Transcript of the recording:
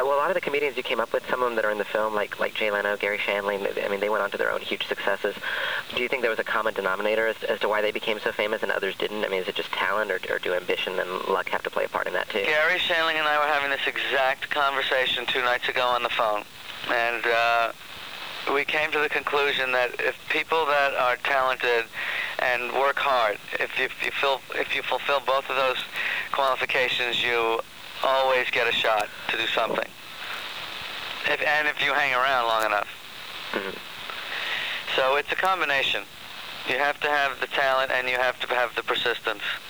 Well, a lot of the comedians you came up with, some of them that are in the film, like Jay Leno, Gary Shandling, I mean, they went on to their own huge successes. Do you think there was a common denominator as to why they became so famous and others didn't? I mean, is it just talent, or do ambition and luck have to play a part in that, too? Gary Shandling and I were having this exact conversation 2 nights ago on the phone, and we came to the conclusion that if people that are talented and work hard, if you fulfill both of those qualifications, you always get a shot to do something. If you hang around long enough. Mm-hmm. So it's a combination. You have to have the talent and you have to have the persistence.